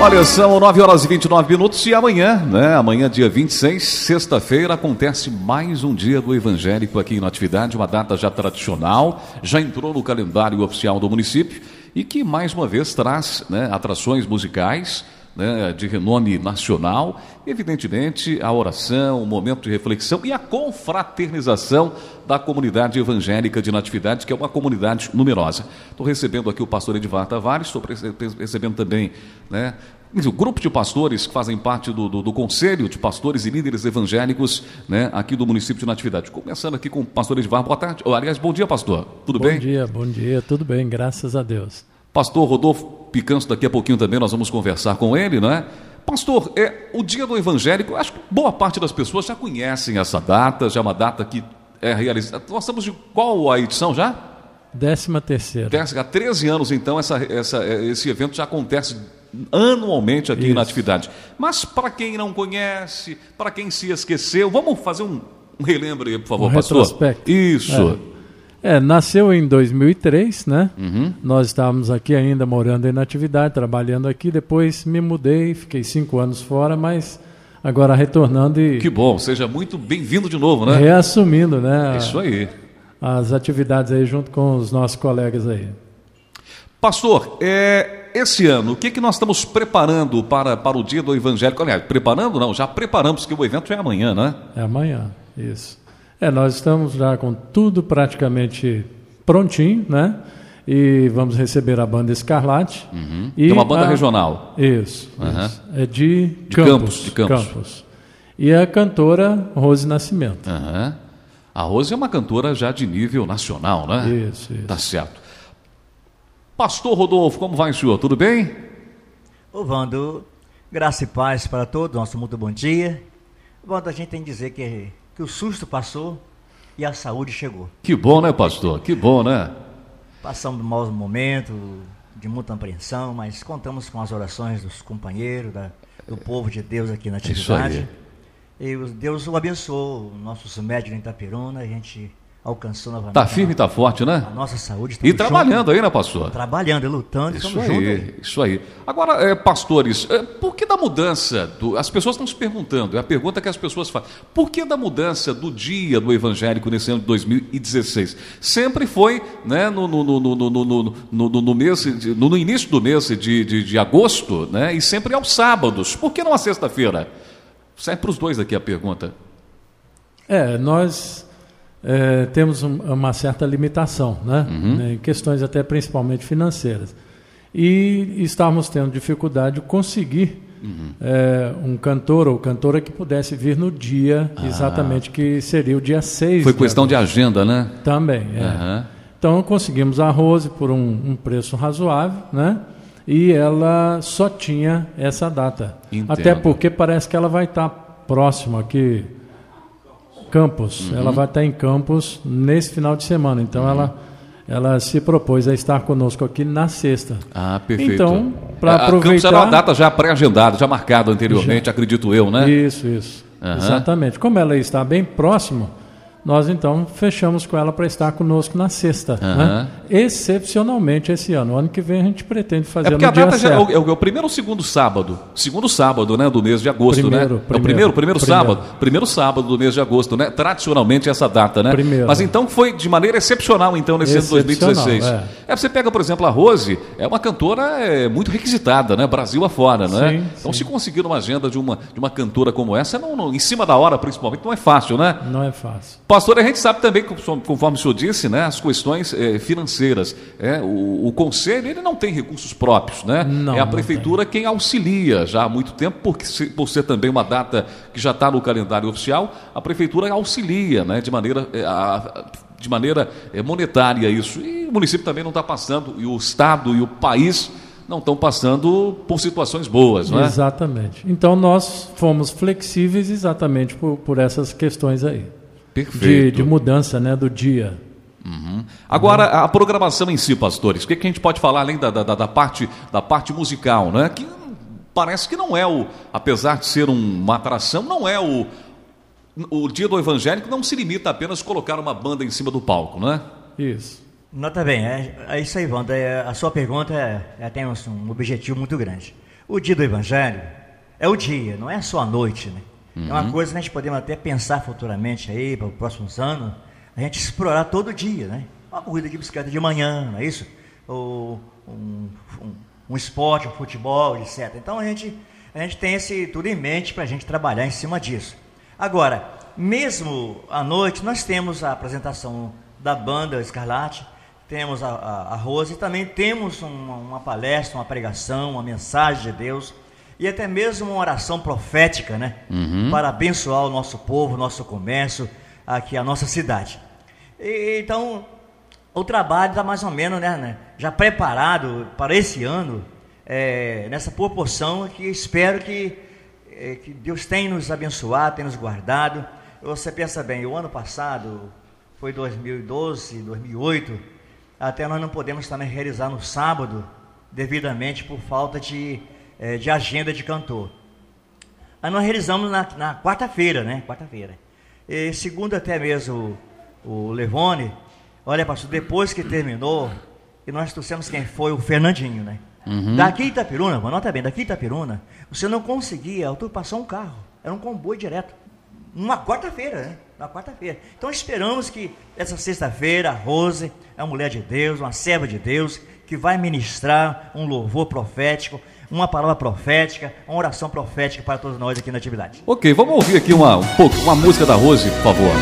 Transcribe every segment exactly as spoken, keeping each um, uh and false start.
Olha, são nove horas e vinte e nove minutos e amanhã, né? Amanhã, dia vinte e seis, sexta-feira, acontece mais um dia do evangélico aqui na atividade, uma data já tradicional, já entrou no calendário oficial do município e que mais uma vez traz, né, atrações musicais, né, de renome nacional, evidentemente a oração, o momento de reflexão e a confraternização da comunidade evangélica de Natividade, que é uma comunidade numerosa. Estou recebendo aqui o pastor Edivar Tavares, estou recebendo também, né, o grupo de pastores que fazem parte do, do, do Conselho de Pastores e Líderes Evangélicos, né, aqui do município de Natividade. Começando aqui com o pastor Edivar. Boa tarde. Oh, aliás, bom dia, pastor. Tudo bom bem? Bom dia, bom dia. Tudo bem, graças a Deus. Pastor Rodolfo Picanso, daqui a pouquinho também nós vamos conversar com ele, não é? Pastor, é, o Dia do Evangélico, acho que boa parte das pessoas já conhecem essa data, já é uma data que é realizada. Nós estamos de qual a edição já? Décima terceira. Há treze anos, então, essa, essa, esse evento já acontece anualmente aqui Isso. na atividade. Mas para quem não conhece, para quem se esqueceu, vamos fazer um, um relembro aí, por favor, um pastor. Retrospecto. Isso. É. É, nasceu em dois mil e três, né? Uhum. Nós estávamos aqui ainda morando em Natividade, trabalhando aqui. Depois me mudei, fiquei cinco anos fora, mas agora retornando e... Que bom, seja muito bem-vindo de novo, né? Reassumindo, né? Isso aí. As atividades aí junto com os nossos colegas aí. Pastor, é, esse ano, o que, que nós estamos preparando para, para o Dia do Evangélico? Aliás, preparando não, já preparamos, porque o evento já é amanhã, né? É amanhã, isso. É, nós estamos já com tudo praticamente prontinho, né? E vamos receber a banda Escarlate. Uhum. E é uma banda a... regional. Isso, uhum. isso. É de, de Campos, Campos, de Campos. Campos. E a cantora Rose Nascimento. Uhum. A Rose é uma cantora já de nível nacional, né? Isso, isso. Tá certo. Pastor Rodolfo, como vai o senhor? Tudo bem? Ô, Wando, graça e paz para todos, nosso muito bom dia. Wando, a gente tem que dizer que... que o susto passou e a saúde chegou. Que bom, né, pastor? Que bom, né? Passamos um mau momento, de muita apreensão, mas contamos com as orações dos companheiros, da, do povo de Deus aqui na atividade. E Deus o abençoou, nossos médicos em Itaperuna, a gente alcançou novamente. Está firme e está forte, né? A nossa saúde. E trabalhando junto, aí, né, pastor? Trabalhando e lutando. Isso aí, aí, isso aí. Agora, é, pastores, é, por que da mudança? Do, as pessoas estão se perguntando, é a pergunta que as pessoas fazem. Por que da mudança do dia do evangélico nesse ano de dois mil e dezesseis? Sempre foi, né, no, no, no, no, no, no, no, no, mês de, no, no início do mês de, de, de agosto, né, e sempre aos sábados. Por que não à sexta-feira? Sai para os dois aqui a pergunta. É, nós... É, temos um, uma certa limitação, né? Uhum. Em questões até principalmente financeiras. E estávamos tendo dificuldade de conseguir uhum. é, um cantor ou cantora que pudesse vir no dia ah. exatamente que seria o dia seis. Foi questão de agenda, né? Também, é. Uhum. Então conseguimos a Rose por um, um preço razoável, né? E ela só tinha essa data. Entendo. Até porque parece que ela vai estar próxima aqui... Campos, uhum. ela vai estar em Campos nesse final de semana, então uhum. ela, ela se propôs a estar conosco aqui na sexta. Ah, perfeito. Então, para aproveitar... Campos era uma data já pré-agendada, já marcada anteriormente, já. acredito eu, né? Isso, isso, uhum. exatamente. Como ela está bem próximo, nós então fechamos com ela para estar conosco na sexta, uhum. né? Excepcionalmente esse ano. O ano que vem a gente pretende fazer no dia certo. É porque a data já é o, é o primeiro ou segundo sábado? Segundo sábado, né, do mês de agosto, primeiro, né? Primeiro, é o primeiro, primeiro, primeiro sábado? Primeiro sábado do mês de agosto, né? Tradicionalmente essa data, né? Primeiro. Mas então foi de maneira excepcional, então, nesse ano de dois mil e dezesseis. É. é, você pega, por exemplo, a Rose, é uma cantora é, muito requisitada, né? Brasil afora, né? Sim, então, sim. se conseguir uma agenda de uma, de uma cantora como essa, não, não, em cima da hora, principalmente, não é fácil, né? Não é fácil. Pastor, a gente sabe também, conforme o senhor disse, né, as questões é, financeiras. É, o, o conselho ele não tem recursos próprios, né? Não, é a prefeitura tem. Quem auxilia já há muito tempo, porque, por ser também uma data que já está no calendário oficial, a prefeitura auxilia, né, de maneira, é, a, de maneira é, monetária isso. E o município também não está passando, e o Estado e o país não estão passando por situações boas, não é? Exatamente. Então nós fomos flexíveis exatamente por, por essas questões aí. Perfeito. De, de mudança, né, do dia. Uhum. Agora, a programação em si, pastores, o que, que a gente pode falar além da, da, da, parte, da parte musical, né? Que parece que não é o, apesar de ser um, uma atração, não é o, o dia do evangélico não se limita a apenas colocar uma banda em cima do palco, né? Isso. Nota bem, é, é isso aí, Wanda, é, a sua pergunta é, é, tem um, um objetivo muito grande. o dia do Evangelho é o dia, não é só a noite, né? Uhum. É uma coisa que a gente podemos até pensar futuramente aí, para os próximos anos, a gente explorar todo dia, né? Uma corrida de bicicleta de manhã, não é isso? Ou um, um, um esporte, um futebol, etcétera. Então a gente, a gente tem esse tudo em mente para a gente trabalhar em cima disso. Agora, mesmo à noite, nós temos a apresentação da banda Escarlate, temos a, a, a Rose, e também temos uma, uma palestra, uma pregação, uma mensagem de Deus, e até mesmo uma oração profética, né? Uhum. Para abençoar o nosso povo, o nosso comércio, aqui a nossa cidade. E, então, o trabalho está mais ou menos, né, né, já preparado para esse ano, é, nessa proporção que espero que, é, que Deus tenha nos abençoado, tenha nos guardado. Você pensa bem, o ano passado foi dois mil e doze, dois mil e oito, até nós não podemos também realizar no sábado, devidamente por falta de, é, de agenda de cantor. Aí nós realizamos na, na quarta-feira, né? Quarta-feira. E segundo até mesmo o, o Levone, olha, pastor, depois que terminou, e nós trouxemos quem foi, o Fernandinho, né? Uhum. Daqui Itapiruna, anota bem, daqui Itapiruna, você não conseguia ultrapassar um carro, era um comboio direto. Numa quarta-feira, né? Na quarta-feira. Então esperamos que essa sexta-feira a Rose é uma mulher de Deus, uma serva de Deus, que vai ministrar um louvor profético, uma palavra profética, uma oração profética para todos nós aqui na atividade. Ok, vamos ouvir aqui uma, um pouco, uma música da Rose, por favor.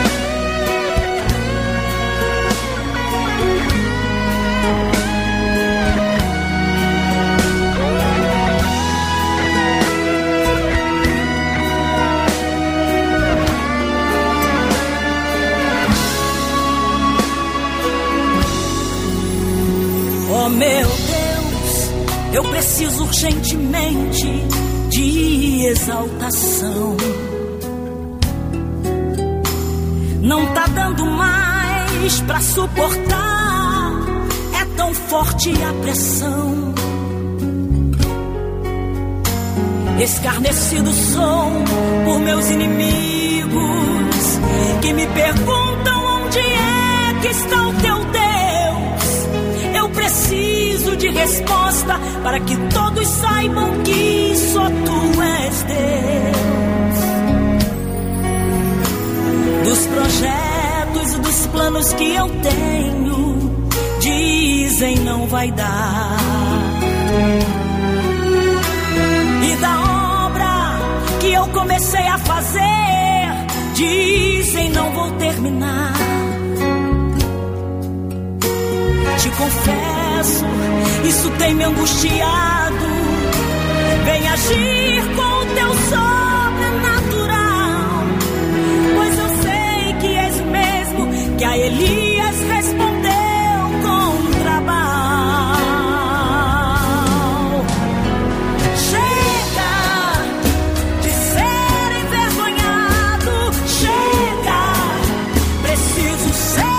Meu Deus, eu preciso urgentemente de exaltação. Não tá dando mais pra suportar, é tão forte a pressão. Escarnecido sou por meus inimigos, que me perguntam onde é que está o teu Deus. Preciso de resposta para que todos saibam que só tu és Deus. Dos projetos e dos planos que eu tenho, dizem não vai dar. E da obra que eu comecei a fazer, dizem não vou terminar. Te confesso, isso tem me angustiado. Vem agir com o teu sobrenatural, pois eu sei que és o mesmo que a Elias respondeu com trabalho. Chega de ser envergonhado, chega, preciso ser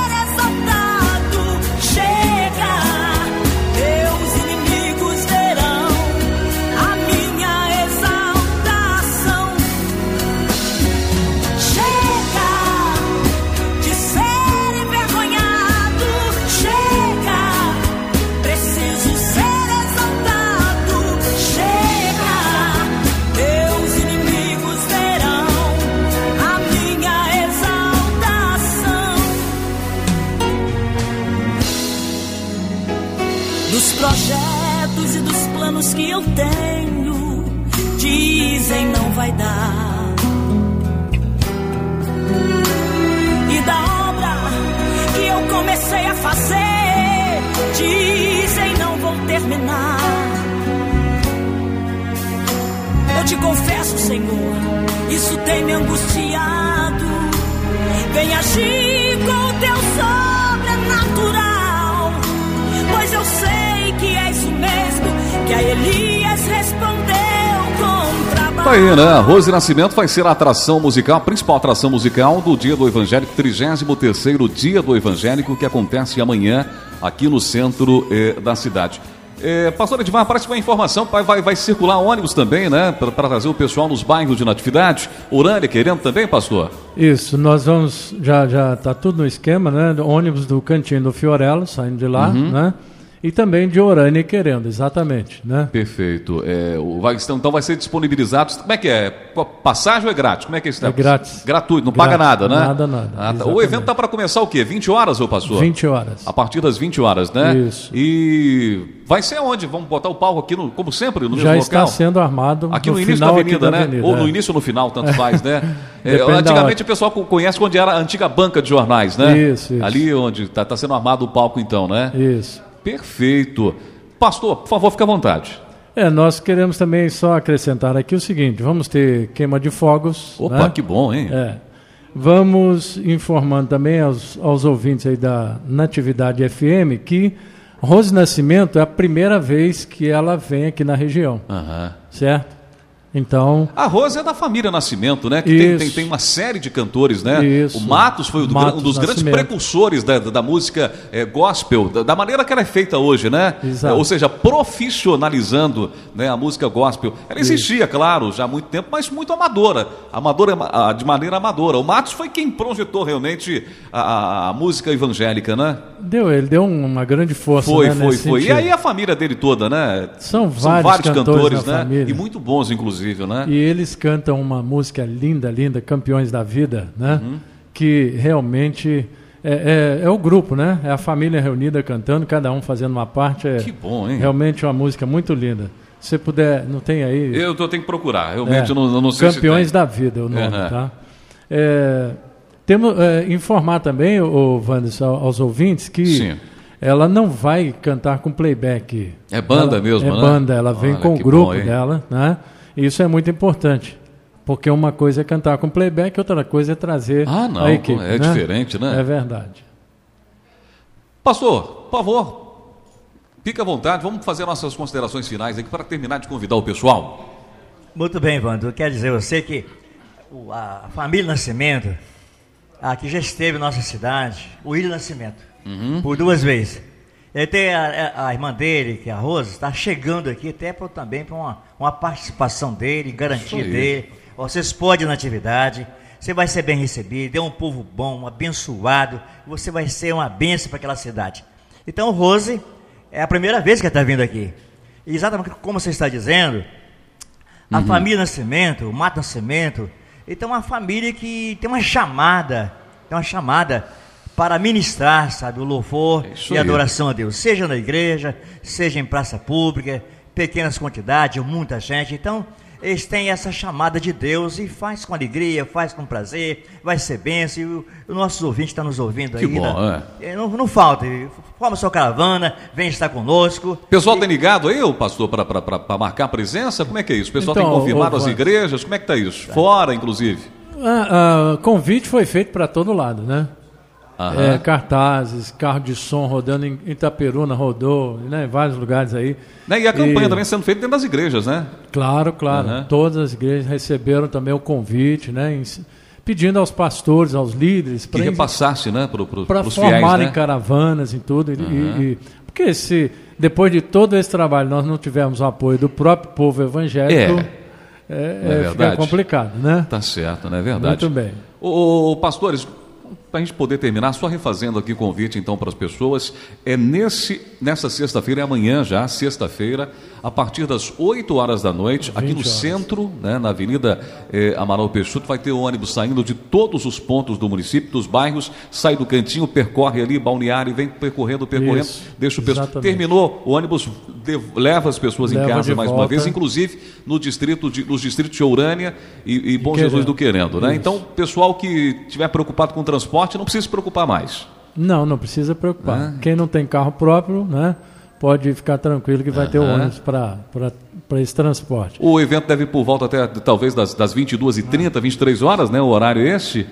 projetos e dos planos que eu tenho, dizem não vai dar. E da obra que eu comecei a fazer, dizem não vou terminar. Eu te confesso, Senhor, isso tem me angustiado. Vem agir com o teu sobrenatural, pois eu sei que és o mesmo que a Elias respondeu com trabalho. Tá aí, né? Rose Nascimento vai ser a atração musical, a principal atração musical do Dia do Evangélico, trigésimo terceiro Dia do Evangélico, que acontece amanhã aqui no centro eh, da cidade. É, pastor Edmar, parece uma informação, vai, vai, vai circular ônibus também, né, para trazer o pessoal nos bairros de Natividade. Urânia querendo também, pastor? Isso, nós vamos, já já está tudo no esquema, né, ônibus do Cantinho do Fiorello, saindo de lá, uhum. né, E também de Orânia e Querendo, exatamente, né? Perfeito. É, o, vai, então vai ser disponibilizado. Como é que é? Passagem ou é grátis? Como é que é isso? É grátis. Gratuito, não grátis, paga nada, né? Nada, nada. Ah, tá. O evento está para começar o quê? vinte horas, ou pastor? vinte horas. A partir das vinte horas, né? Isso. E vai ser onde? Vamos botar o palco aqui, no, como sempre, no mesmo Já local? Já está sendo armado. Aqui no, no início final da avenida, né? Avenida, ou é. no início ou no final, tanto faz, né? É, antigamente o pessoal conhece onde era a antiga banca de jornais, né? Isso, isso. Ali onde está tá sendo armado o palco, então, né? Isso. Perfeito. Pastor, por favor, fique à vontade. É, nós queremos também só acrescentar aqui o seguinte, vamos ter queima de fogos. Opa, né? Que bom, hein? É. Vamos informando também aos, aos ouvintes aí da Natividade F M que Rose Nascimento é a primeira vez que ela vem aqui na região, uhum. certo? Então... A Rose é da família Nascimento, né? Que tem, tem, tem uma série de cantores, né? Isso. O Matos foi o do, Matos um dos Nascimento. grandes precursores da, da música é, gospel, da, da maneira que ela é feita hoje, né? Exato. É, ou seja, profissionalizando, né, a música gospel. Ela existia, Isso. claro, já há muito tempo, mas muito amadora. Amadora de maneira amadora. O Matos foi quem projetou realmente a, a, a música evangélica, né? Deu, ele deu uma grande força. Foi, né, foi, foi. Sentido. E aí a família dele toda, né? São vários, São vários cantores, cantores né? família. E muito bons, inclusive, né? E eles cantam uma música linda, linda, Campeões da Vida, né? Uhum. Que realmente é, é, é o grupo, né? É a família reunida cantando, cada um fazendo uma parte. É que bom, hein? Realmente uma música muito linda. Se você puder, não tem aí? Eu tô, tenho que procurar, realmente é, eu não, eu não sei Campeões se tem. da Vida é o nome, uhum. tá? É, temos, é, informar também, o Wanderson, aos ouvintes que Sim. ela não vai cantar com playback. É banda ela, mesmo, é né? É banda, ela vem Olha, com o que grupo bom, dela, né? Isso é muito importante, porque uma coisa é cantar com playback, outra coisa é trazer ah, não, a equipe. É né? diferente, né? É verdade. Pastor, por favor, fique à vontade, vamos fazer nossas considerações finais aqui para terminar de convidar o pessoal. Muito bem, Wando, eu quero dizer a você que a família Nascimento, aqui já esteve em nossa cidade, o William Nascimento, uhum. por duas vezes. Ele tem a, a, a irmã dele, que é a Rose, está chegando aqui até pra, também para uma, uma participação dele, garantia dele. Vocês podem ir na atividade, você vai ser bem recebido, é um povo bom, um abençoado, você vai ser uma bênção para aquela cidade. Então, Rose, é a primeira vez que ela está vindo aqui. E exatamente como você está dizendo, a uhum. família Nascimento, o Mato Nascimento, então é uma família que tem uma chamada, tem uma chamada para ministrar, sabe, o louvor e a adoração a Deus, seja na igreja, seja em praça pública, pequenas quantidades, muita gente. Então, eles têm essa chamada de Deus e faz com alegria, faz com prazer, vai ser bênção. E o, o nosso ouvinte está nos ouvindo que aí. Bom, né? é. não, não falta, forma sua caravana, vem estar conosco. O pessoal e... tem ligado aí, o pastor, para marcar a presença? Como é que é isso? O pessoal então, tem confirmado ô, as ô, igrejas? Como é que está isso? Tá. Fora, inclusive? O convite foi feito para todo lado, né? É, cartazes, carro de som rodando em Itaperuna, rodou, né, em vários lugares aí. Né, e a campanha e... também sendo feita dentro das igrejas, né? Claro, claro. Uhum. Todas as igrejas receberam também o convite, né, em, pedindo aos pastores, aos líderes... Que repassasse, né, para os fiéis. Para formarem né? caravanas e tudo. Uhum. E, e, porque se depois de todo esse trabalho nós não tivermos o apoio do próprio povo evangélico, é, é, é, é fica complicado, né? Tá certo, não é verdade? Muito bem. Ô, ô, pastores... Para a gente poder terminar, só refazendo aqui o convite então para as pessoas, é nesse, nessa sexta-feira, é amanhã já, sexta-feira, a partir das oito horas da noite, aqui no centro, né, na Avenida eh, Amaral Peixoto, vai ter ônibus saindo de todos os pontos do município, dos bairros, sai do cantinho, percorre ali, balneário, e vem percorrendo, percorrendo, Isso, deixa o pessoal. Terminou, o ônibus de, leva as pessoas leva em casa mais volta. Uma vez, inclusive no distrito de, nos distritos de Orânia e, e Bom Querendo. Jesus do Querendo. Né? Então, o pessoal que estiver preocupado com o transporte, não precisa se preocupar mais. Não, não precisa preocupar. Ah. Quem não tem carro próprio, né, pode ficar tranquilo que vai ah. ter o ônibus para esse transporte. O evento deve ir por volta até talvez das, das vinte e duas e trinta, vinte e três horas, né, o horário este.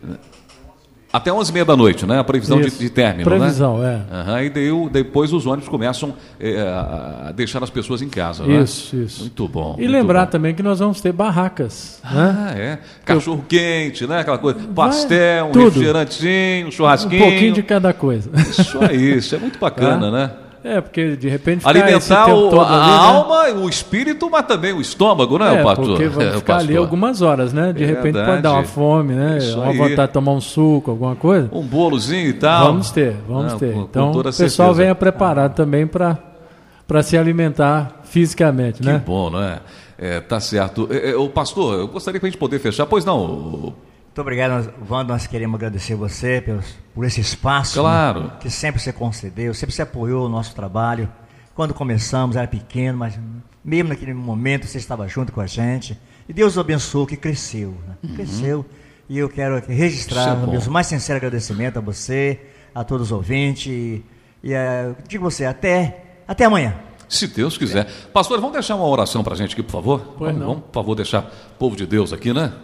Até onze e meia da noite, né? A previsão de, de término, previsão, né? é. Uhum, e daí, depois os ônibus começam é, a deixar as pessoas em casa, Isso, né? isso. Muito bom. E muito lembrar bom. também que nós vamos ter barracas. Ah, né? é. Cachorro quente, né? Aquela coisa, pastel, Vai, um tudo. refrigerantezinho, um churrasquinho. Um pouquinho de cada coisa. Isso aí, isso é muito bacana, é. né? É, porque de repente alimentar o, todo a ali, alma, né? O espírito, mas também o estômago, né, é, pastor? Porque vamos ficar ali algumas horas, né? De é repente verdade. Pode dar uma fome, né? Uma vontade de tomar um suco, alguma coisa. Um bolozinho e tal. Vamos ter, vamos Não, ter. Com, então com o pessoal certeza. Venha preparado ah. também para para se alimentar fisicamente, que né? Que bom, não é? É, tá certo. É, é, o pastor, eu gostaria que a gente poder fechar. Pois não. O... Muito obrigado, Wanda. Nós queremos agradecer você pelos, por esse espaço, claro, né, que sempre você concedeu, sempre você apoiou o nosso trabalho. Quando começamos era pequeno, mas mesmo naquele momento você estava junto com a gente. E Deus o abençoou, que cresceu. Né? Uhum. Cresceu. E eu quero registrar o meu mais sincero agradecimento a você, a todos os ouvintes. E, e uh, digo você, até, até amanhã. Se Deus quiser. Pastor, vamos deixar uma oração para a gente aqui, por favor? Pois vamos, não. vamos, por favor, deixar o povo de Deus aqui, né?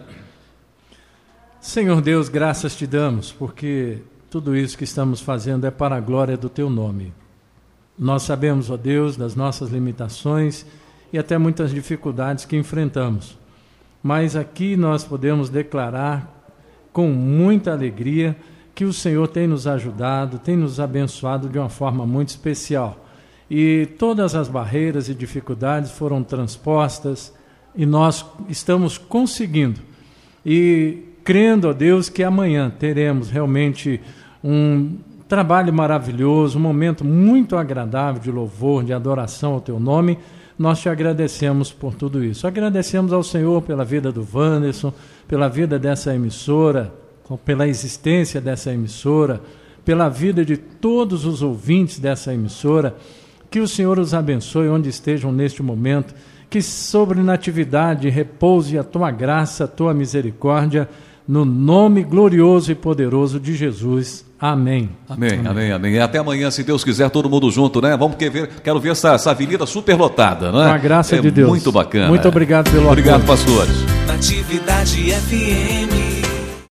Senhor Deus, graças te damos, porque tudo isso que estamos fazendo é para a glória do teu nome. Nós sabemos, ó Deus, das nossas limitações e até muitas dificuldades que enfrentamos. Mas aqui nós podemos declarar com muita alegria que o Senhor tem nos ajudado, tem nos abençoado de uma forma muito especial. E todas as barreiras e dificuldades foram transpostas e nós estamos conseguindo. E crendo, ó Deus, que amanhã teremos realmente um trabalho maravilhoso, um momento muito agradável de louvor, de adoração ao teu nome. Nós te agradecemos por tudo isso. Agradecemos ao Senhor pela vida do Wanderson, pela vida dessa emissora, pela existência dessa emissora, pela vida de todos os ouvintes dessa emissora. Que o Senhor os abençoe onde estejam neste momento. Que sobre Natividade repouse a tua graça, a tua misericórdia, no nome glorioso e poderoso de Jesus. Amém. Amém, amém, amém. amém. E até amanhã, se Deus quiser, todo mundo junto, né? Vamos ver, quero ver essa, essa avenida superlotada, não é? Com a graça é de Deus. Muito bacana. Muito obrigado pelo Obrigado, apoio. pastores. Natividade F M.